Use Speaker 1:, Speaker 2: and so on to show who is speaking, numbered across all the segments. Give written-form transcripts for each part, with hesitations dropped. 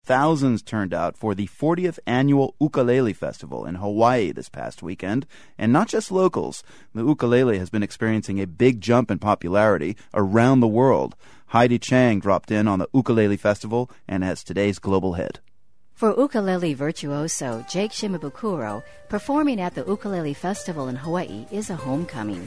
Speaker 1: thousands turned out for the 40th annual Ukulele Festival in Hawaii this past weekend. And not just locals. The ukulele has been experiencing a big jump in popularity around the world. Heidi Chang dropped in on the Ukulele Festival and has today's global hit.
Speaker 2: For ukulele virtuoso Jake Shimabukuro, performing at the Ukulele Festival in Hawaii is a homecoming.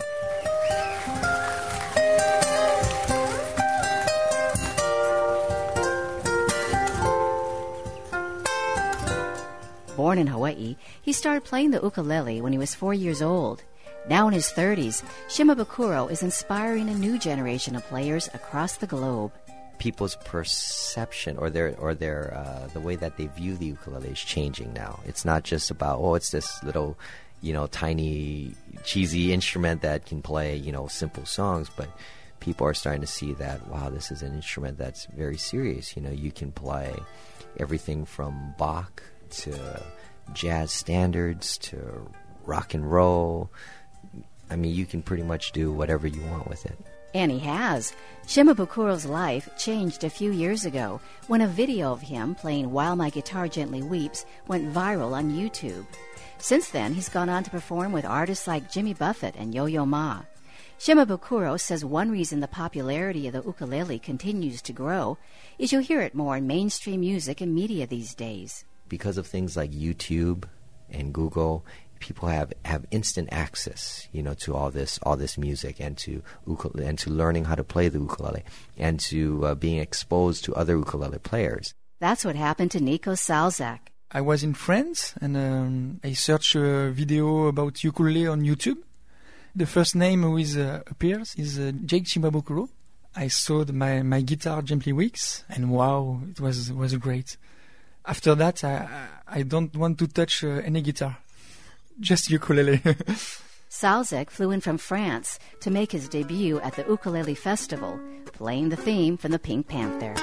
Speaker 2: Born in Hawaii, he started playing the ukulele when he was 4 years old. Now in his 30s, Shimabukuro is inspiring a new generation of players across the globe.
Speaker 3: People's perception or their the way that they view the ukulele is changing now. It's not just about, it's this little, tiny, cheesy instrument that can play, simple songs, but people are starting to see that, wow, this is an instrument that's very serious. You can play everything from Bach to jazz standards to rock and roll. I mean, you can pretty much do whatever you want with it.
Speaker 2: And he has. Shimabukuro's life changed a few years ago when a video of him playing While My Guitar Gently Weeps went viral on YouTube. Since then, he's gone on to perform with artists like Jimmy Buffett and Yo-Yo Ma. Shimabukuro says one reason the popularity of the ukulele continues to grow is you hear it more in mainstream music and media these days.
Speaker 3: Because of things like YouTube and Google, people have instant access, to all this music and to learning how to play the ukulele and to being exposed to other ukulele players.
Speaker 2: That's what happened to Nico Salzak.
Speaker 4: I was in France and I searched a video about ukulele on YouTube. The first name who appears is Jake Shimabukuro. I saw my guitar gently weeps and wow, it was great. After that, I don't want to touch any guitar. Just ukulele.
Speaker 2: Salzak flew in from France to make his debut at the Ukulele Festival, playing the theme from the Pink Panther.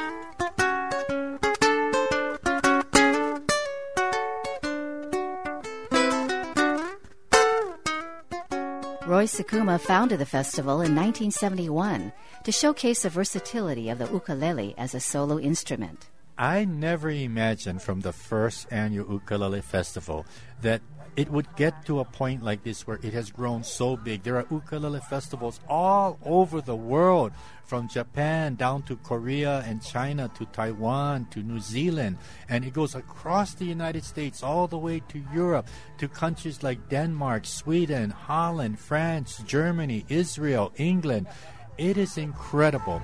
Speaker 2: Roy Sakuma founded the festival in 1971 to showcase the versatility of the ukulele as a solo instrument.
Speaker 5: I never imagined from the first annual Ukulele Festival that it would get to a point like this where it has grown so big. There are ukulele festivals all over the world, from Japan down to Korea and China to Taiwan to New Zealand. And it goes across the United States all the way to Europe, to countries like Denmark, Sweden, Holland, France, Germany, Israel, England. It is incredible.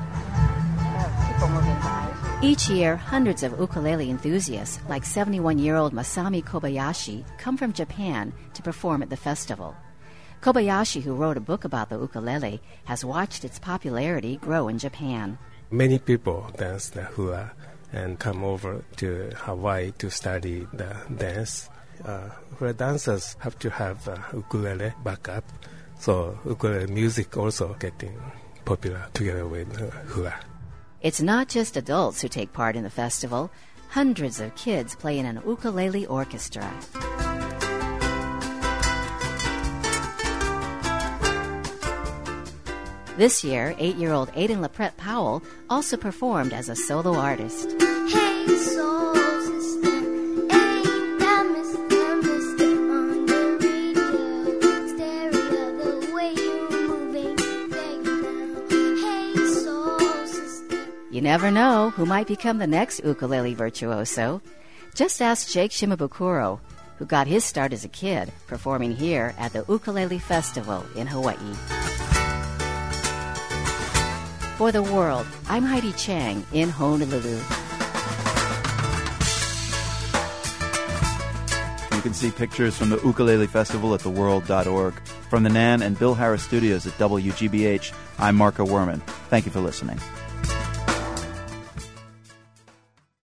Speaker 2: Each year, hundreds of ukulele enthusiasts, like 71-year-old Masami Kobayashi, come from Japan to perform at the festival. Kobayashi, who wrote a book about the ukulele, has watched its popularity grow in Japan.
Speaker 6: Many people dance the hula and come over to Hawaii to study the dance. Where dancers have to have ukulele backup, so ukulele music also getting popular together with hula.
Speaker 2: It's not just adults who take part in the festival. Hundreds of kids play in an ukulele orchestra. This year, 8-year-old Aiden LaPrette Powell also performed as a solo artist.
Speaker 7: Hey, soul sister, ain't that Mr. on the radio? Stereo, the way you're moving, hey, soul sister.
Speaker 2: You never know who might become the next ukulele virtuoso. Just ask Jake Shimabukuro, who got his start as a kid performing here at the Ukulele Festival in Hawaii. For the World, I'm Heidi Chang in Honolulu.
Speaker 1: You can see pictures from the Ukulele Festival at theworld.org. From the Nan and Bill Harris studios at WGBH, I'm Marco Werman. Thank you for listening.